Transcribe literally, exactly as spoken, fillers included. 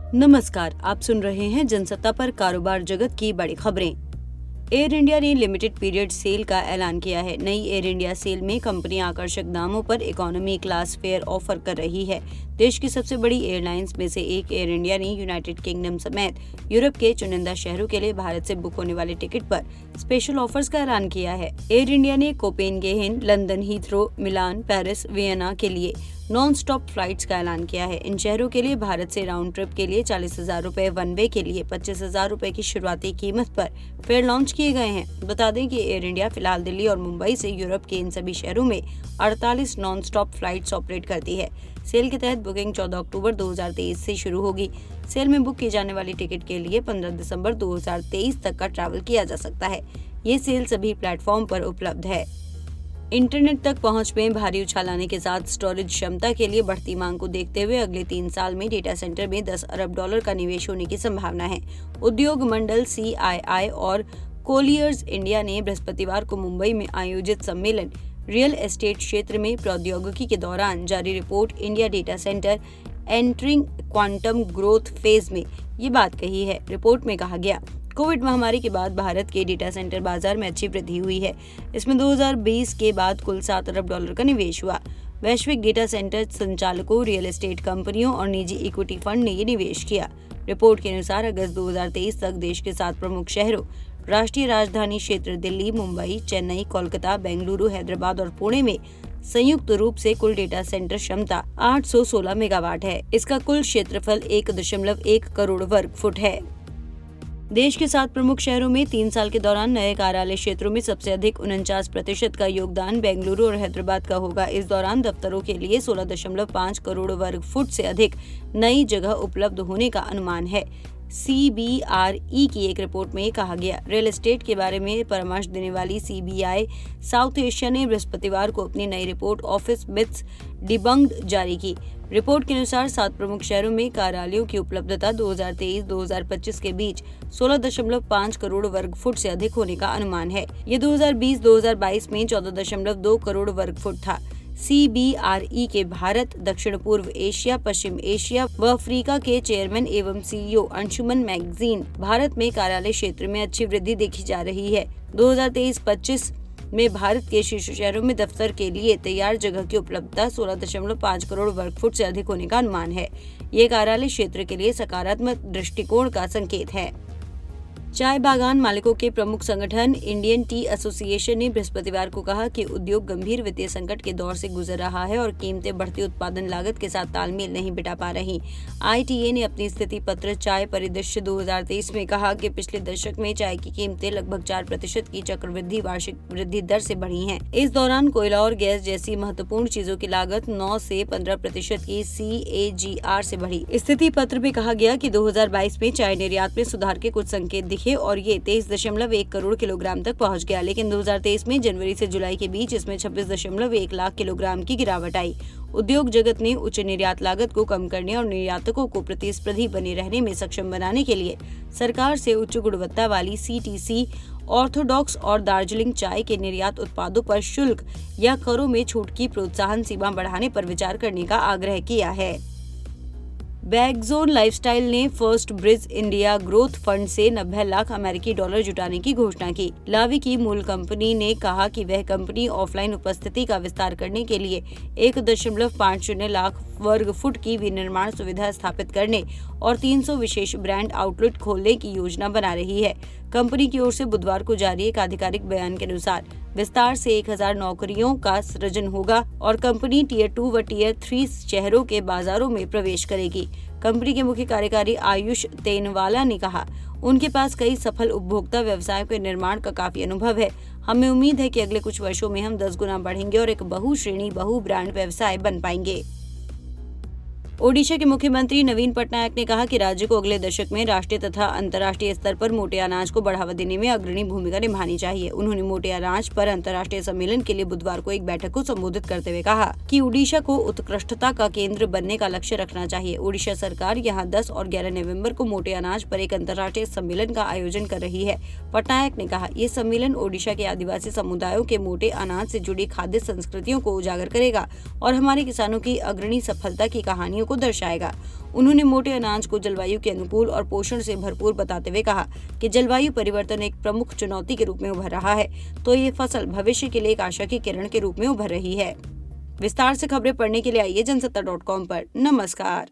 नमस्कार, आप सुन रहे हैं जनसत्ता पर कारोबार जगत की बड़ी खबरें। एयर इंडिया ने लिमिटेड पीरियड सेल का ऐलान किया है। नई एयर इंडिया सेल में कंपनी आकर्षक दामों पर इकोनॉमी क्लास फेयर ऑफर कर रही है। देश की सबसे बड़ी एयरलाइंस में से एक एयर इंडिया ने यूनाइटेड किंगडम समेत यूरोप के चुनिंदा शहरों के लिए भारत से बुक होने वाले टिकट पर स्पेशल ऑफर्स का ऐलान किया है। एयर इंडिया ने Copenhagen, London, Heathrow, Milan, Paris, Vienna के लिए नॉन स्टॉप फ्लाइट्स का ऐलान किया है। इन शहरों के लिए भारत से राउंड ट्रिप के लिए चालीस हजार रूपए, वन वे के लिए पच्चीस हजार रूपए की शुरुआती कीमत पर फेयर लॉन्च किए गए हैं। बता दें कि एयर इंडिया फिलहाल दिल्ली और मुंबई से यूरोप के इन सभी शहरों में अड़तालीस नॉन स्टॉप फ्लाइट्स ऑपरेट करती है। सेल के तहत बुकिंग चौदह अक्टूबर दो हज़ार तेईस से शुरू होगी। सेल में बुक की जाने वाली टिकट के लिए पंद्रह दिसंबर दो हज़ार तेईस तक का ट्रैवल किया जा सकता है। ये सेल सभी प्लेटफॉर्म पर उपलब्ध है। इंटरनेट तक पहुंच में भारी उछाल आने के साथ स्टोरेज क्षमता के लिए बढ़ती मांग को देखते हुए अगले तीन साल में डेटा सेंटर में दस अरब डॉलर का निवेश होने की संभावना है। उद्योग मंडल सी आई आई और कोलियर्स इंडिया ने बृहस्पतिवार को मुंबई में आयोजित सम्मेलन रियल एस्टेट क्षेत्र में प्रौद्योगिकी के दौरान जारी report India data centre entering quantum growth phase में ये बात कही है। रिपोर्ट में कहा गया, कोविड महामारी के बाद भारत के डेटा सेंटर बाजार में अच्छी वृद्धि हुई है। इसमें दो हज़ार बीस के बाद कुल सात अरब डॉलर का निवेश हुआ। वैश्विक डेटा सेंटर संचालकों, रियल एस्टेट कंपनियों और निजी इक्विटी फंड ने ये निवेश किया। रिपोर्ट के अनुसार अगस्त दो हज़ार तेईस तक देश के सात प्रमुख शहरों, राष्ट्रीय राजधानी क्षेत्र दिल्ली, मुंबई, चेन्नई, कोलकाता, बेंगलुरु, हैदराबाद और पुणे में संयुक्त रूप से कुल डेटा सेंटर क्षमता आठ सौ सोलह मेगावाट है। इसका कुल क्षेत्रफल एक दशमलव एक करोड़ वर्ग फुट है। देश के सात प्रमुख शहरों में तीन साल के दौरान नए कार्यालय क्षेत्रों में सबसे अधिक उनचास प्रतिशत का योगदान बेंगलुरु और हैदराबाद का होगा। इस दौरान दफ्तरों के लिए सोलह दशमलव पाँच करोड़ वर्ग फुट से अधिक नई जगह उपलब्ध होने का अनुमान है। सी बी आर ई की एक रिपोर्ट में कहा गया। रियल एस्टेट के बारे में परामर्श देने वाली C B I South Asia ने बृहस्पतिवार को अपनी नई रिपोर्ट ऑफिस मिथ्स डिबंक्ड जारी की। रिपोर्ट के अनुसार सात प्रमुख शहरों में कार्यालयों की उपलब्धता दो हज़ार तेईस दो हज़ार पच्चीस के बीच सोलह दशमलव पाँच करोड़ वर्ग फुट से अधिक होने का अनुमान है। ये दो हज़ार बीस दो हज़ार बाईस में चौदह दशमलव दो करोड़ वर्ग फुट था। सी बी आर ई के भारत, दक्षिण पूर्व एशिया, पश्चिम एशिया व अफ्रीका के चेयरमैन एवं C E O Anshuman Magazine, भारत में कार्यालय क्षेत्र में अच्छी वृद्धि देखी जा रही है। दो हज़ार तेईस पच्चीस में भारत के शीर्ष शहरों में दफ्तर के लिए तैयार जगह की उपलब्धता सोलह दशमलव पाँच करोड़ वर्ग फुट से अधिक होने का अनुमान है। ये कार्यालय क्षेत्र के लिए सकारात्मक दृष्टिकोण का संकेत है। चाय बागान मालिकों के प्रमुख संगठन इंडियन टी एसोसिएशन ने बृहस्पतिवार को कहा कि उद्योग गंभीर वित्तीय संकट के दौर से गुजर रहा है और कीमतें बढ़ती उत्पादन लागत के साथ तालमेल नहीं बिठा पा रही। आई टी ए ने अपनी स्थिति पत्र चाय परिदृश्य दो हज़ार तेईस में कहा कि पिछले दशक में चाय की कीमतें लगभग चार प्रतिशत की चक्रवृद्धि वार्षिक वृद्धि दर से बढ़ी हैं। इस दौरान कोयला और गैस जैसी महत्वपूर्ण चीजों की लागत नौ से पंद्रह प्रतिशत की सी ए जी आर से बढ़ी। स्थिति पत्र में कहा गया कि दो हज़ार बाईस में चाय निर्यात में सुधार के कुछ संकेत दिखे और ये तेईस दशमलव एक करोड़ किलोग्राम तक पहुंच गया, लेकिन दो हज़ार तेईस में जनवरी से जुलाई के बीच इसमें छब्बीस दशमलव एक लाख किलोग्राम की गिरावट आई। उद्योग जगत ने उच्च निर्यात लागत को कम करने और निर्यातकों को प्रतिस्पर्धी बने रहने में सक्षम बनाने के लिए सरकार से उच्च गुणवत्ता वाली सी टी सी, ऑर्थोडॉक्स और दार्जिलिंग चाय के निर्यात उत्पादों पर शुल्क या करों में छूट की प्रोत्साहन सीमा बढ़ाने पर विचार करने का आग्रह किया है। बैगजोन लाइफस्टाइल ने first bridge India growth fund से नब्बे लाख अमेरिकी डॉलर जुटाने की घोषणा की। लावी की मूल कंपनी ने कहा कि वह कंपनी ऑफलाइन उपस्थिति का विस्तार करने के लिए एक दशमलव पाँच शून्य लाख वर्ग फुट की विनिर्माण सुविधा स्थापित करने और तीन सौ विशेष ब्रांड आउटलेट खोलने की योजना बना रही है। कंपनी की ओर से बुधवार को जारी एक आधिकारिक बयान के अनुसार विस्तार से एक हज़ार नौकरियों का सृजन होगा और कंपनी टीयर टू व टीयर थ्री शहरों के बाजारों में प्रवेश करेगी। कंपनी के मुख्य कार्यकारी आयुष तेनवाला ने कहा, उनके पास कई सफल उपभोक्ता व्यवसायों के निर्माण का काफी अनुभव है। हमें उम्मीद है कि अगले कुछ वर्षों में हम दस गुना बढ़ेंगे और एक बहुश्रेणी बहु ब्रांड व्यवसाय बन पाएंगे। ओडिशा के मुख्यमंत्री नवीन पटनायक ने कहा कि राज्य को अगले दशक में राष्ट्रीय तथा अंतर्राष्ट्रीय स्तर पर मोटे अनाज को बढ़ावा देने में अग्रणी भूमिका निभानी चाहिए। उन्होंने मोटे अनाज पर अंतर्राष्ट्रीय सम्मेलन के लिए बुधवार को एक बैठक को संबोधित करते हुए कहा कि ओडिशा को उत्कृष्टता का केंद्र बनने का लक्ष्य रखना चाहिए। ओडिशा सरकार यहाँ दस और ग्यारह नवम्बर को मोटे अनाज पर एक अंतर्राष्ट्रीय सम्मेलन का आयोजन कर रही है। पटनायक ने कहा, ये सम्मेलन ओडिशा के आदिवासी समुदायों के मोटे अनाज से जुड़ी खाद्य संस्कृतियों को उजागर करेगा और हमारे किसानों की अग्रणी सफलता की कहानियों को दर्शाएगा। उन्होंने मोटे अनाज को जलवायु के अनुकूल और पोषण से भरपूर बताते हुए कहा कि जलवायु परिवर्तन एक प्रमुख चुनौती के रूप में उभर रहा है, तो ये फसल भविष्य के लिए एक आशा की किरण के रूप में उभर रही है। विस्तार से खबरें पढ़ने के लिए आइए जनसत्ता डॉट कॉम पर। नमस्कार।